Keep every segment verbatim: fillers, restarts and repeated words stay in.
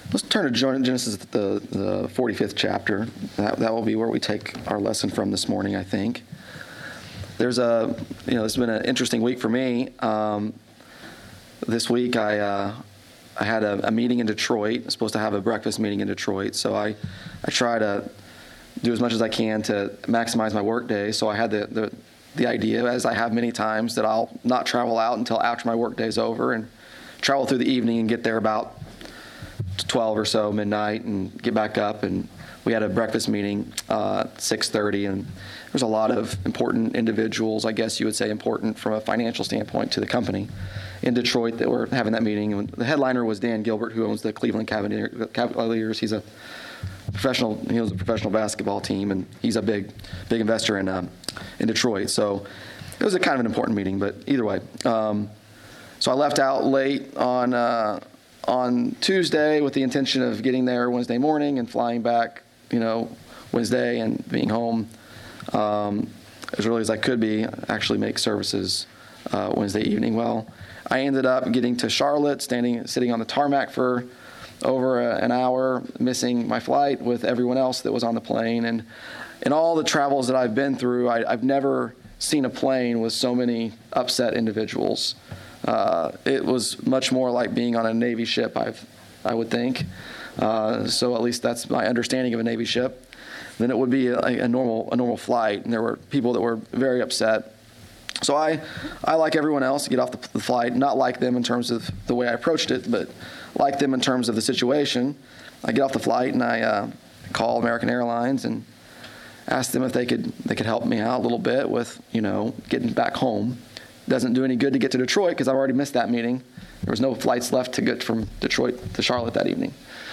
Let's turn to Genesis, the, the forty-fifth chapter. That, that will be where we take our lesson from this morning, I think. There's a, you know, it's been an interesting week for me. Um, this week I uh, I had a, a meeting in Detroit. I'm supposed to have a breakfast meeting in Detroit, so I, I try to do as much as I can to maximize my work day. So I had the, the, the idea, as I have many times, that I'll not travel out until after my work day's over and travel through the evening and get there about twelve or so, midnight, and get back up. And we had a breakfast meeting uh, at six thirty, and there's a lot of important individuals, I guess you would say important from a financial standpoint, to the company in Detroit that were having that meeting. And the headliner was Dan Gilbert, who owns the Cleveland Cavaliers. He's a professional. He owns a professional basketball team, and he's a big, big investor in uh, in Detroit. So it was a kind of an important meeting. But either way, um, so I left out late on. Uh, on Tuesday with the intention of getting there Wednesday morning and flying back, you know, Wednesday and being home um, as early as I could be, actually make services uh, Wednesday evening. Well, I ended up getting to Charlotte, standing, sitting on the tarmac for over a, an hour, missing my flight with everyone else that was on the plane. And in all the travels that I've been through, I, I've never seen a plane with so many upset individuals. Uh, it was much more like being on a Navy ship, I've, I would think. Uh, so at least that's my understanding of a Navy ship. Then it would be a, a normal a normal flight, and there were people that were very upset. So I, I like everyone else, get off the, the flight, not like them in terms of the way I approached it, but like them in terms of the situation. I get off the flight and I uh, call American Airlines and ask them if they could they could help me out a little bit with, you know, getting back home. Doesn't do any good to get to Detroit because I've already missed that meeting. There was no flights left to get from Detroit to Charlotte that evening.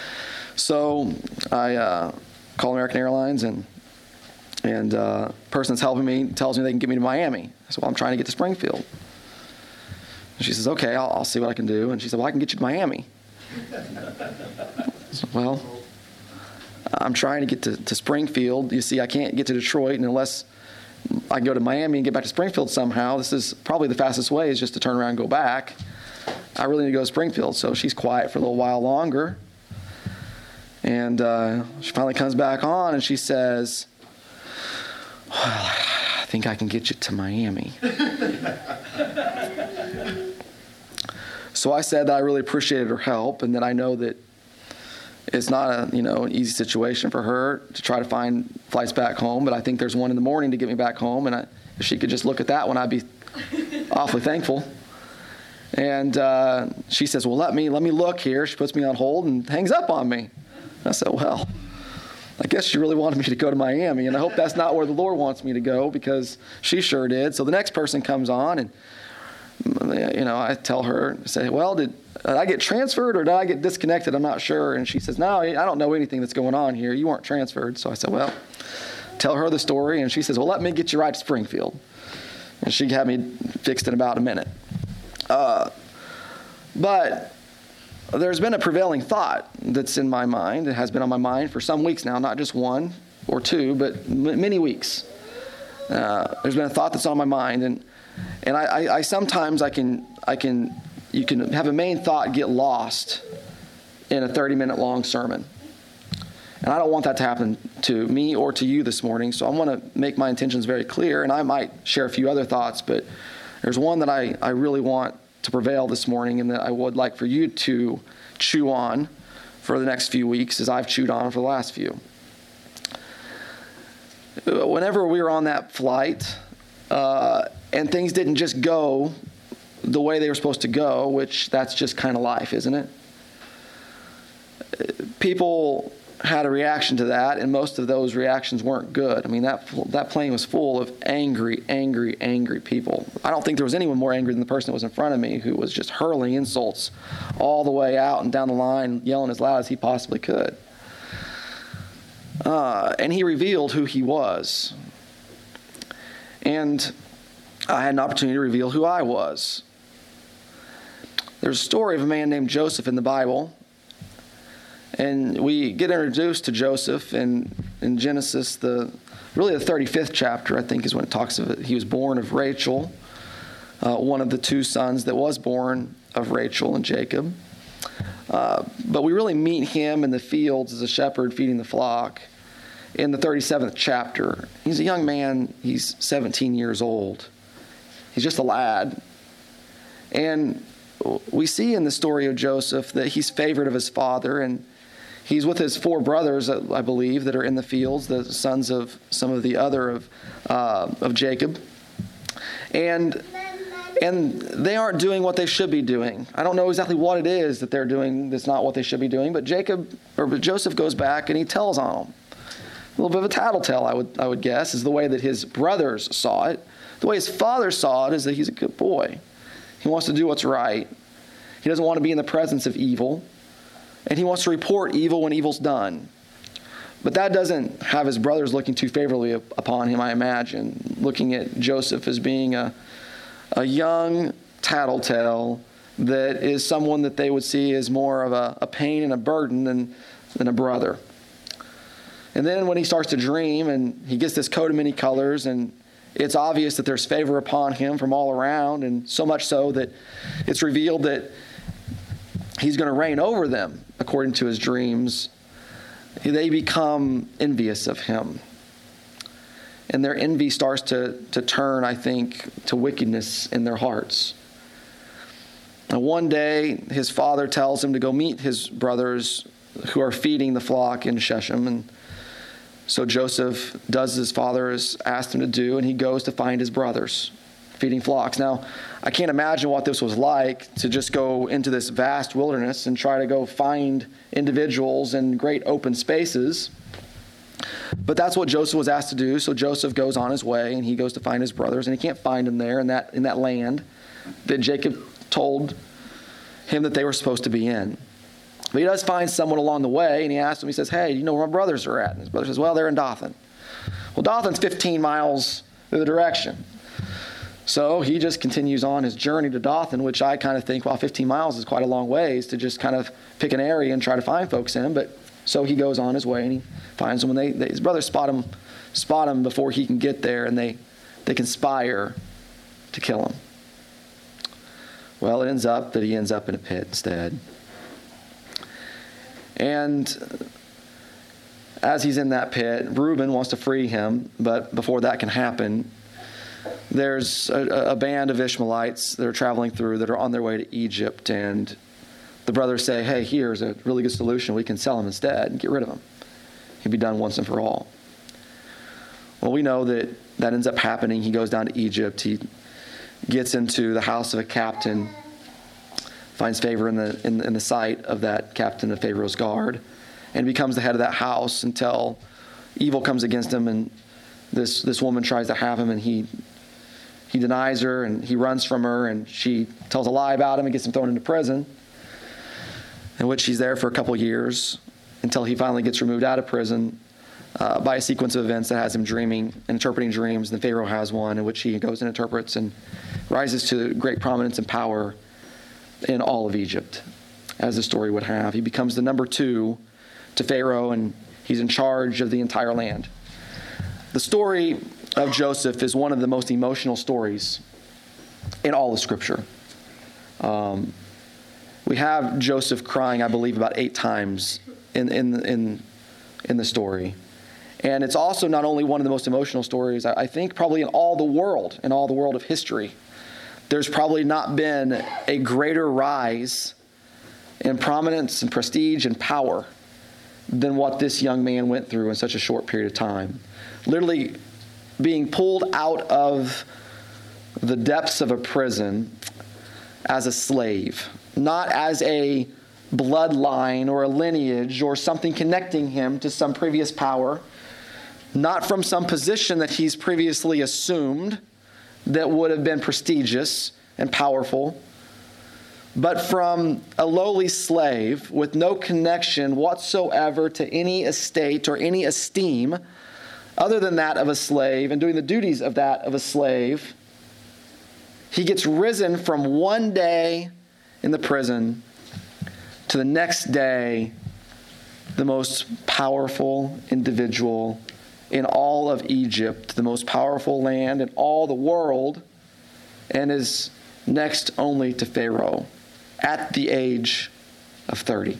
So I uh, call American Airlines, and and uh, person that's helping me tells me they can get me to Miami. I said, well, I'm trying to get to Springfield. And she says, okay, I'll, I'll see what I can do. And she said, well, I can get you to Miami. I said, well, I'm trying to get to, to Springfield. You see, I can't get to Detroit, and unless I can go to Miami and get back to Springfield somehow, this is probably the fastest way, is just to turn around and go back. I really need to go to Springfield. So she's quiet for a little while longer. And uh, she finally comes back on and she says, well, I think I can get you to Miami. So I said that I really appreciated her help, and that I know that it's not a, you know, an easy situation for her to try to find flights back home, but I think there's one in the morning to get me back home, and I, if she could just look at that one, I'd be awfully thankful. And uh, she says, well, let me let me look here. She puts me on hold and hangs up on me. I said, well, I guess she really wanted me to go to Miami, and I hope that's not where the Lord wants me to go, because she sure did. So the next person comes on, and you know, I tell her, say, well, did, did I get transferred or did I get disconnected? I'm not sure. And she says, no, I don't know anything that's going on here. You weren't transferred. So I said, well, tell her the story. And she says, well, let me get you right to Springfield. And she had me fixed in about a minute. Uh, but there's been a prevailing thought that's in my mind. It has been on my mind for some weeks now, not just one or two, but m- many weeks. Uh, there's been a thought that's on my mind, and And I, I, I sometimes I can I can you can have a main thought get lost in a thirty minute long sermon, and I don't want that to happen to me or to you this morning. So I want to make my intentions very clear, and I might share a few other thoughts, but there's one that I, I really want to prevail this morning, and that I would like for you to chew on for the next few weeks, as I've chewed on for the last few. Whenever we were on that flight, uh, and things didn't just go the way they were supposed to go, which that's just kind of life, isn't it? People had a reaction to that, and most of those reactions weren't good. I mean, that that plane was full of angry, angry, angry people. I don't think there was anyone more angry than the person that was in front of me, who was just hurling insults all the way out and down the line, yelling as loud as he possibly could. Uh, and he revealed who he was. And I had an opportunity to reveal who I was. There's a story of a man named Joseph in the Bible. And we get introduced to Joseph in, in Genesis, the really the thirty-fifth chapter, I think, is when it talks of it. He was born of Rachel, uh, one of the two sons that was born of Rachel and Jacob. Uh, but we really meet him in the fields as a shepherd feeding the flock in the thirty-seventh chapter. He's a young man. He's seventeen years old. He's just a lad. And we see in the story of Joseph that he's favored of his father, and he's with his four brothers, I believe, that are in the fields, the sons of some of the other of uh, of Jacob. And and they aren't doing what they should be doing. I don't know exactly what it is that they're doing that's not what they should be doing, but Jacob or Joseph goes back and he tells on them. A little bit of a tattletale, I would I would guess, is the way that his brothers saw it. The way his father saw it is that he's a good boy. He wants to do what's right. He doesn't want to be in the presence of evil. And he wants to report evil when evil's done. But that doesn't have his brothers looking too favorably upon him, I imagine, looking at Joseph as being a, a young tattletale that is someone that they would see as more of a, a pain and a burden than, than a brother. And then when he starts to dream and he gets this coat of many colors, and it's obvious that there's favor upon him from all around, and so much so that it's revealed that he's going to reign over them according to his dreams. They become envious of him. And their envy starts to, to turn, I think, to wickedness in their hearts. And one day, his father tells him to go meet his brothers who are feeding the flock in Shechem. And so Joseph does as his father has asked him to do, and he goes to find his brothers feeding flocks. Now, I can't imagine what this was like to just go into this vast wilderness and try to go find individuals in great open spaces. But that's what Joseph was asked to do. So Joseph goes on his way, and he goes to find his brothers, and he can't find them there in that in that land that Jacob told him that they were supposed to be in. But he does find someone along the way, and he asks him, he says, hey, you know where my brothers are at? And his brother says, well, they're in Dothan. Well, Dothan's fifteen miles the other direction. So he just continues on his journey to Dothan, which I kind of think, well, fifteen miles is quite a long ways to just kind of pick an area and try to find folks in. But so he goes on his way, and he finds them. And they, they, his brothers spot him, spot him before he can get there, and they, they conspire to kill him. Well, it ends up that he ends up in a pit instead. And as he's in that pit, Reuben wants to free him, but before that can happen, there's a, a band of Ishmaelites that are traveling through that are on their way to Egypt, and the brothers say, hey, here's a really good solution. We can sell him instead and get rid of him. He'd be done once and for all. Well, we know that that ends up happening. He goes down to Egypt. He gets into the house of a captain, finds favor in the in, in the sight of that captain of Pharaoh's guard, and becomes the head of that house until evil comes against him, and this this woman tries to have him, and he he denies her, and he runs from her, and she tells a lie about him and gets him thrown into prison, in which he's there for a couple years until he finally gets removed out of prison uh, by a sequence of events that has him dreaming and interpreting dreams. And then Pharaoh has one in which he goes and interprets and rises to great prominence and power in all of Egypt, as the story would have. He becomes the number two to Pharaoh, and he's in charge of the entire land. The story of Joseph is one of the most emotional stories in all of Scripture. Um, we have Joseph crying, I believe, about eight times in in in in the story. And it's also not only one of the most emotional stories, I think probably in all the world, in all the world of history. There's probably not been a greater rise in prominence and prestige and power than what this young man went through in such a short period of time. Literally being pulled out of the depths of a prison as a slave, not as a bloodline or a lineage or something connecting him to some previous power, not from some position that he's previously assumed that would have been prestigious and powerful, but from a lowly slave with no connection whatsoever to any estate or any esteem other than that of a slave, and doing the duties of that of a slave. He gets risen from one day in the prison to the next day the most powerful individual in all of Egypt, the most powerful land in all the world, and is next only to Pharaoh at the age of thirty.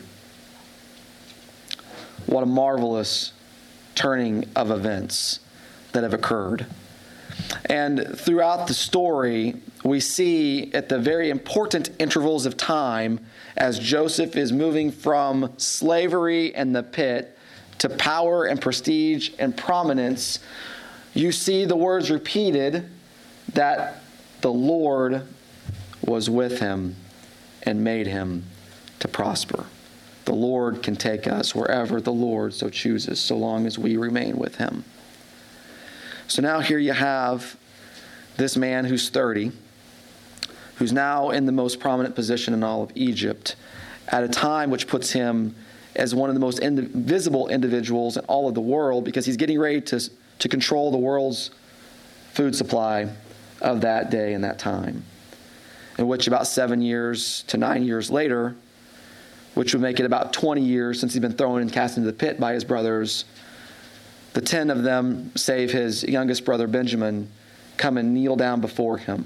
What a marvelous turning of events that have occurred. And throughout the story, we see at the very important intervals of time as Joseph is moving from slavery and the pit to power and prestige and prominence, you see the words repeated that the Lord was with him and made him to prosper. The Lord can take us wherever the Lord so chooses, so long as we remain with him. So now here you have this man who's thirty, who's now in the most prominent position in all of Egypt, at a time which puts him as one of the most ind- visible individuals in all of the world, because he's getting ready to, to control the world's food supply of that day and that time, in which about seven years to nine years later, which would make it about twenty years since he's been thrown and cast into the pit by his brothers, the ten of them, save his youngest brother Benjamin, come and kneel down before him.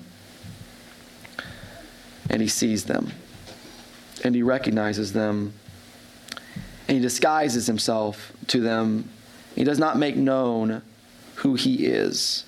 And he sees them. And he recognizes them. And he disguises himself to them. He does not make known who he is.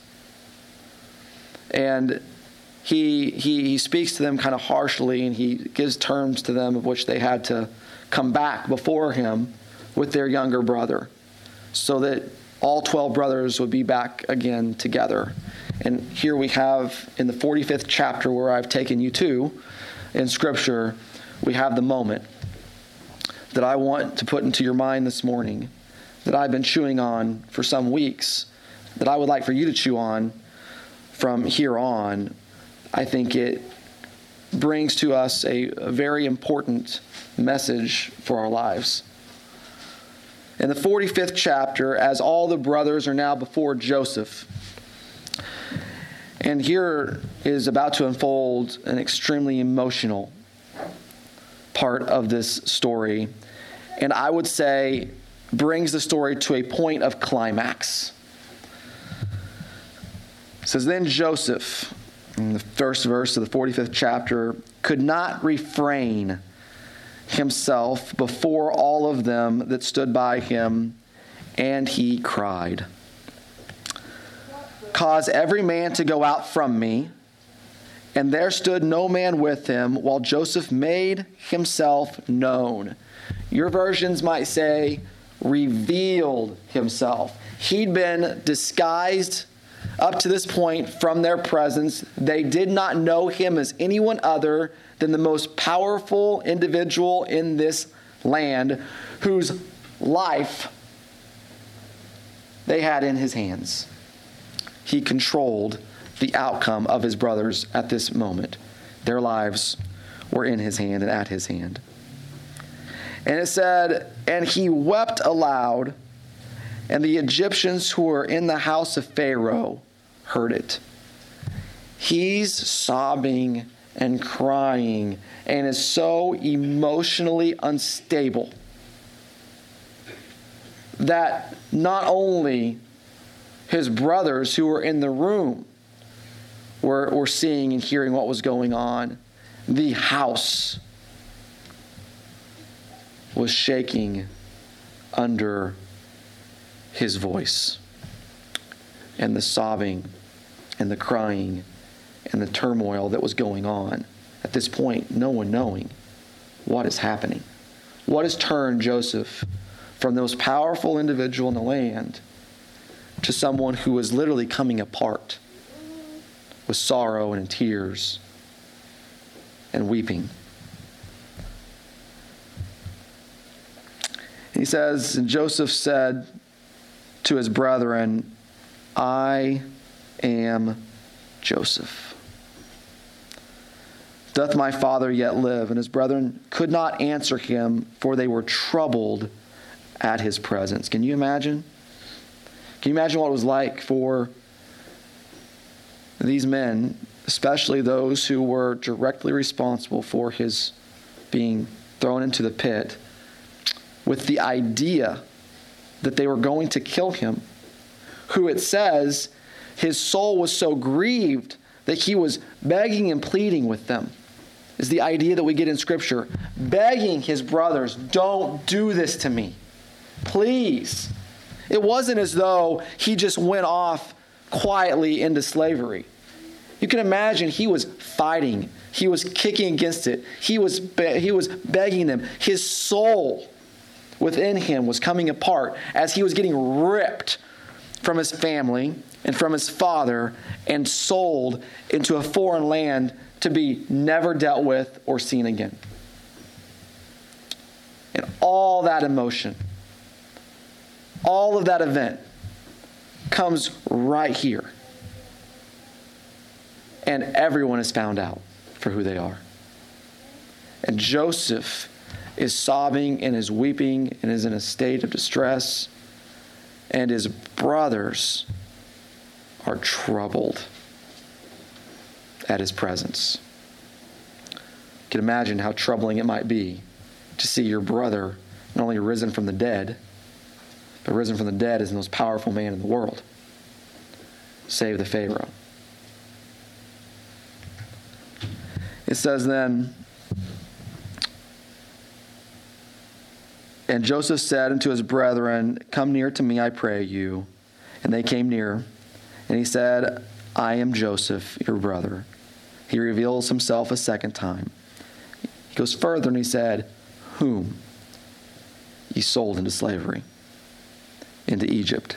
And he, he, he speaks to them kind of harshly, and he gives terms to them of which they had to come back before him with their younger brother, so that all twelve brothers would be back again together. And here we have in the forty-fifth chapter, where I've taken you to in Scripture, we have the moment that I want to put into your mind this morning, that I've been chewing on for some weeks, that I would like for you to chew on from here on. I think it brings to us a, a very important message for our lives. In the forty-fifth chapter, as all the brothers are now before Joseph, and here is about to unfold an extremely emotional part of this story, and I would say brings the story to a point of climax. It says, then Joseph, in the first verse of the forty-fifth chapter, could not refrain himself before all of them that stood by him, and he cried, cause every man to go out from me. And there stood no man with him, while Joseph made himself known. Your versions might say, revealed himself. He'd been disguised up to this point from their presence. They did not know him as anyone other than the most powerful individual in this land, whose life they had in his hands. He controlled the outcome of his brothers at this moment. Their lives were in his hand and at his hand. And it said, and he wept aloud, and the Egyptians who were in the house of Pharaoh heard it. He's sobbing and crying and is so emotionally unstable that not only his brothers who were in the room were, were seeing and hearing what was going on, the house was shaking under his voice, and the sobbing and the crying and the turmoil that was going on. At this point, no one knowing what is happening. What has turned Joseph from the most powerful individual in the land to someone who is literally coming apart with sorrow and tears and weeping? He says, and Joseph said to his brethren, I am Joseph. Doth my father yet live? And his brethren could not answer him, for they were troubled at his presence. Can you imagine? Can you imagine what it was like for these men, especially those who were directly responsible for his being thrown into the pit, with the idea that they were going to kill him, who it says his soul was so grieved that he was begging and pleading with them is the idea that we get in Scripture, begging his brothers, don't do this to me. Please. It wasn't as though he just went off quietly into slavery. You can imagine he was fighting. He was kicking against it. He was, be- he was begging them. His soul within him was coming apart as he was getting ripped from his family and from his father and sold into a foreign land to be never dealt with or seen again. And all that emotion, all of that event comes right here. And everyone is found out for who they are. And Joseph is sobbing and is weeping and is in a state of distress. And his brothers are troubled at his presence. You can imagine how troubling it might be to see your brother not only risen from the dead, but risen from the dead as the most powerful man in the world, save the Pharaoh. It says then, and Joseph said unto his brethren, come near to me, I pray you. And they came near. And he said, I am Joseph, your brother. He reveals himself a second time. He goes further and he said, whom ye sold into slavery, into Egypt.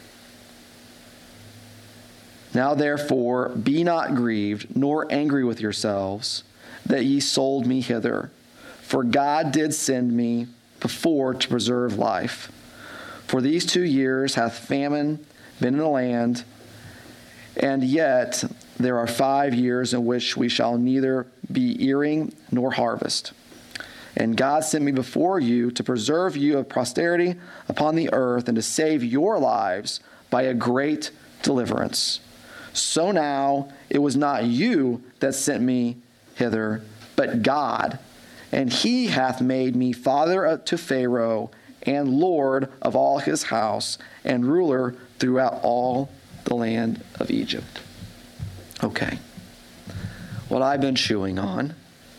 Now therefore be not grieved, nor angry with yourselves, that ye sold me hither. For God did send me before to preserve life. For these two years hath famine been in the land, and yet there are five years in which we shall neither be earing nor harvest. And God sent me before you to preserve you of posterity upon the earth, and to save your lives by a great deliverance. So now it was not you that sent me hither, but God. And he hath made me father to Pharaoh, and Lord of all his house, and ruler throughout all the land of Egypt. Okay. What I've been chewing on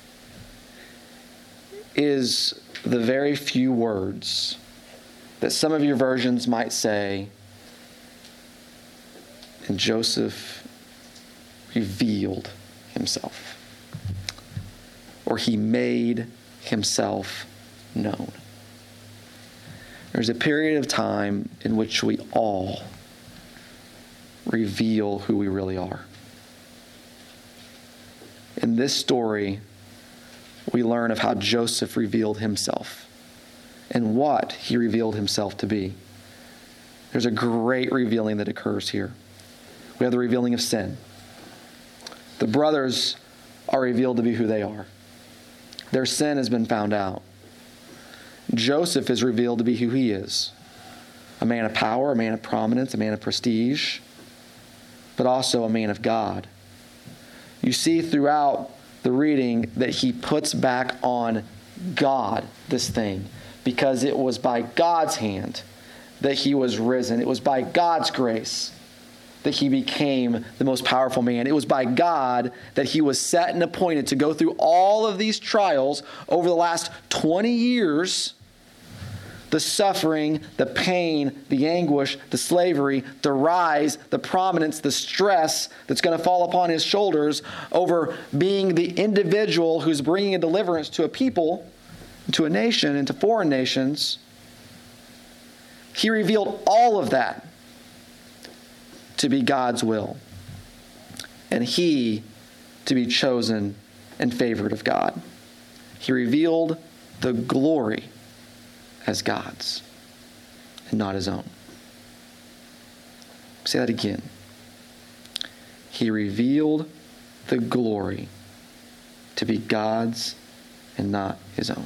is the very few words that some of your versions might say, and Joseph revealed himself, or he made himself known. There's a period of time in which we all reveal who we really are. In this story, we learn of how Joseph revealed himself and what he revealed himself to be. There's a great revealing that occurs here. We have the revealing of sin. The brothers are revealed to be who they are. Their sin has been found out. Joseph is revealed to be who he is. A man of power, a man of prominence, a man of prestige, but also a man of God. You see throughout the reading that he puts back on God this thing, because it was by God's hand that he was risen. It was by God's grace that he became the most powerful man. It was by God that he was set and appointed to go through all of these trials over the last twenty years. The suffering, the pain, the anguish, the slavery, the rise, the prominence, the stress that's going to fall upon his shoulders over being the individual who's bringing a deliverance to a people, to a nation, and to foreign nations. He revealed all of that to be God's will, and he to be chosen and favored of God. He revealed the glory as God's and not his own. Say that again. He revealed the glory to be God's and not his own.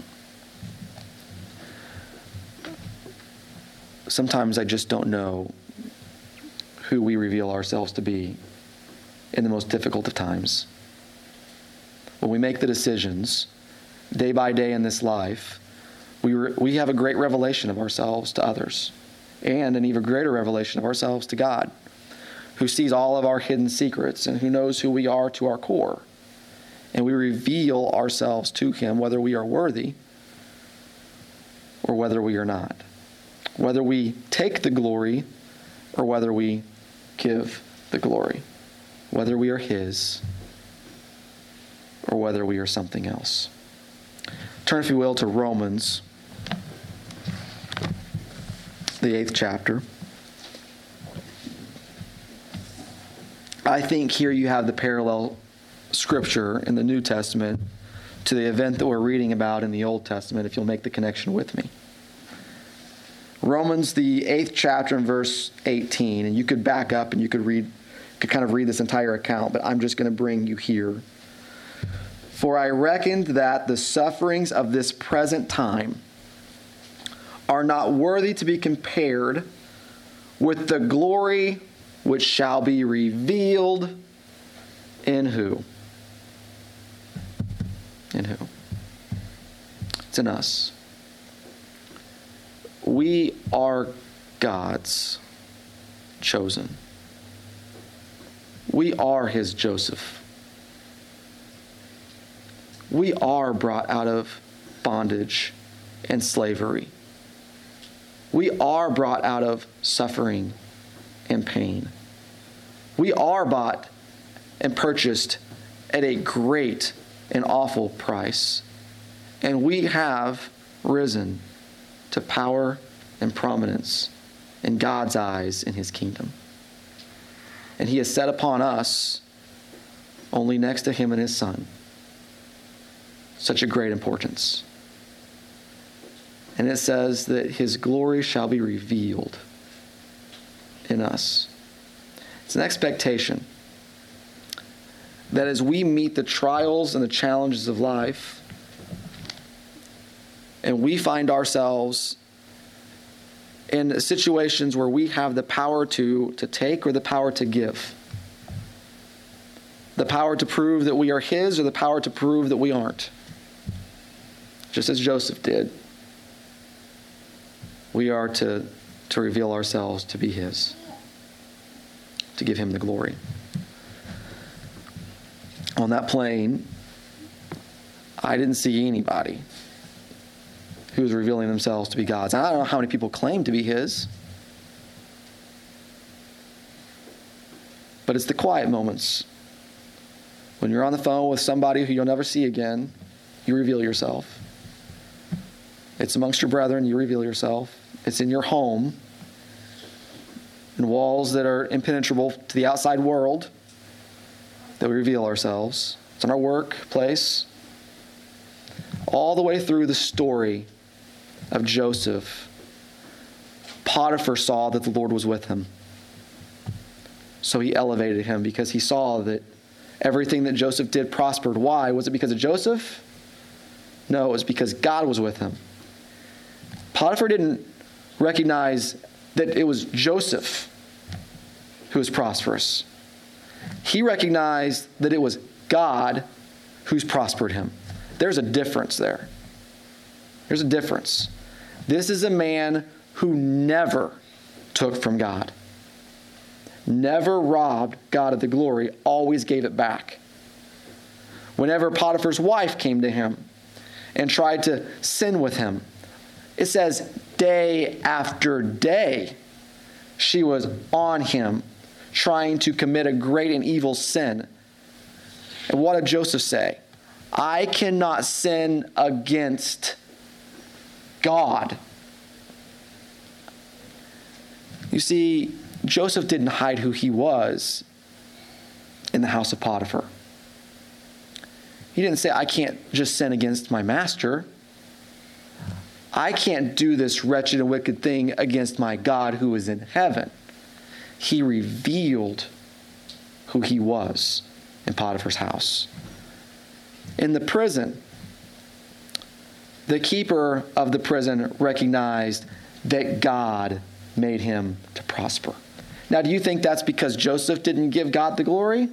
Sometimes I just don't know who we reveal ourselves to be in the most difficult of times. When we make the decisions day by day in this life, we re- we have a great revelation of ourselves to others, and an even greater revelation of ourselves to God, who sees all of our hidden secrets and who knows who we are to our core. and we reveal ourselves to him, whether we are worthy or whether we are not. Whether we take the glory or whether we give the glory. Whether we are his or whether we are something else. Turn, if you will, to Romans, the eighth chapter. I think here you have the parallel scripture in the New Testament to the event that we're reading about in the Old Testament, if you'll make the connection with me. Romans, the eighth chapter and verse eighteen, and you could back up and you could read, could kind of read this entire account, but I'm just going to bring you here. For I reckoned that the sufferings of this present time are not worthy to be compared with the glory which shall be revealed in who? In who? It's in us. We are God's chosen. We are his Joseph. We are brought out of bondage and slavery. We are brought out of suffering and pain. We are bought and purchased at a great and awful price. And we have risen to power and prominence in God's eyes in his kingdom. And he has set upon us, only next to him and his son, such a great importance. And it says that his glory shall be revealed in us. It's an expectation that as we meet the trials and the challenges of life, and we find ourselves in situations where we have the power to, to take or the power to give, the power to prove that we are his or the power to prove that we aren't, just as Joseph did, we are to, to reveal ourselves to be his, to give him the glory. On that plane, I didn't see anybody who was revealing themselves to be God's. And I don't know how many people claim to be his, but it's the quiet moments. When you're on the phone with somebody who you'll never see again, you reveal yourself. It's amongst your brethren, you reveal yourself. It's in your home, in walls that are impenetrable to the outside world, that we reveal ourselves. It's in our workplace. All the way through the story of Joseph, Potiphar saw that the Lord was with him. So he elevated him because he saw that everything that Joseph did prospered. Why? Was it because of Joseph? No, it was because God was with him. Potiphar didn't recognize that it was Joseph who was prosperous. He recognized that it was God who's prospered him. There's a difference there. There's a difference. This is a man who never took from God. Never robbed God of the glory, always gave it back. Whenever Potiphar's wife came to him and tried to sin with him, it says day after day she was on him, trying to commit a great and evil sin. And what did Joseph say? I cannot sin against God. You see, Joseph didn't hide who he was in the house of Potiphar. He didn't say, I can't just sin against my master. I can't do this wretched and wicked thing against my God who is in heaven. He revealed who he was in Potiphar's house. In the prison, the keeper of the prison recognized that God made him to prosper. Now, do you think that's because Joseph didn't give God the glory?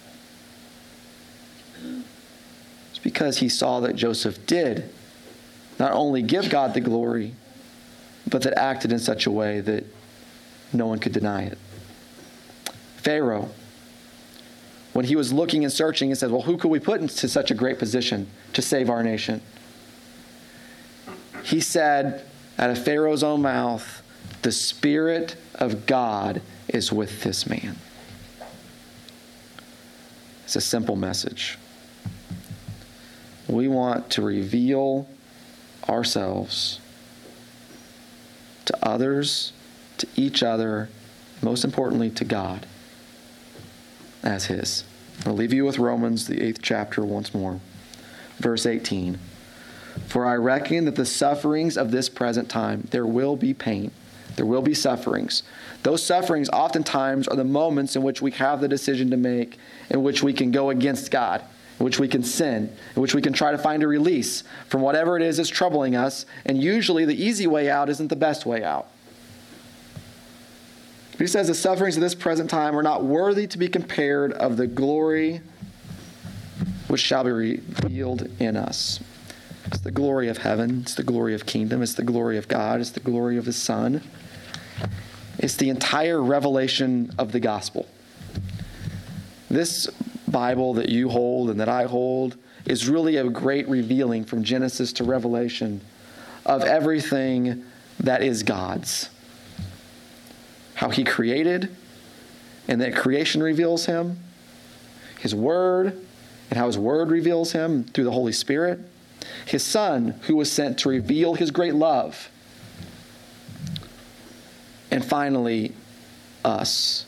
It's because he saw that Joseph did not only give God the glory, but that acted in such a way that no one could deny it. Pharaoh, when he was looking and searching and said, well, who could we put into such a great position to save our nation? He said out of Pharaoh's own mouth, the Spirit of God is with this man. It's a simple message. We want to reveal ourselves to others, to each other, most importantly to God as his. I'll leave you with Romans, the eighth chapter once more. Verse eighteen. For I reckon that the sufferings of this present time, there will be pain. There will be sufferings. Those sufferings oftentimes are the moments in which we have the decision to make, in which we can go against God, in which we can sin, in which we can try to find a release from whatever it is that's troubling us. And usually the easy way out isn't the best way out. He says the sufferings of this present time are not worthy to be compared of the glory which shall be revealed in us. It's the glory of heaven. It's the glory of kingdom. It's the glory of God. It's the glory of his Son. It's the entire revelation of the gospel. This Bible that you hold and that I hold is really a great revealing from Genesis to Revelation of everything that is God's. How he created, and that creation reveals him, his word, and how his word reveals him through the Holy Spirit, his Son who was sent to reveal his great love, and finally, us.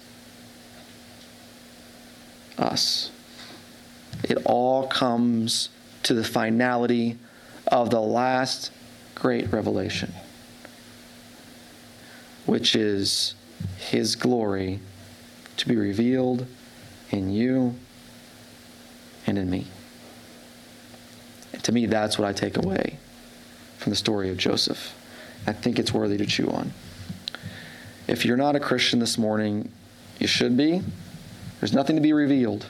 Us. It all comes to the finality of the last great revelation, which is his glory to be revealed in you and in me. And to me, that's what I take away from the story of Joseph. I think it's worthy to chew on. If you're not a Christian this morning, you should be. There's nothing to be revealed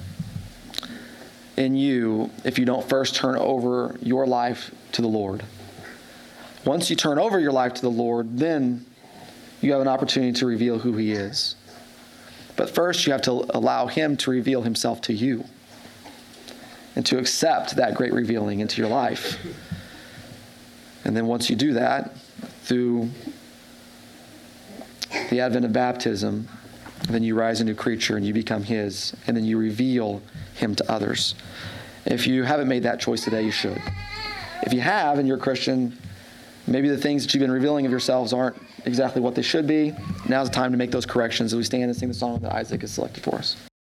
in you if you don't first turn over your life to the Lord. Once you turn over your life to the Lord, then you have an opportunity to reveal who he is. But first, you have to allow him to reveal himself to you and to accept that great revealing into your life. And then once you do that, through the advent of baptism, then you rise a new creature and you become his, and then you reveal him to others. If you haven't made that choice today, you should. If you have and you're a Christian, maybe the things that you've been revealing of yourselves aren't exactly what they should be. Now's the time to make those corrections as we stand and sing the song that Isaac has selected for us.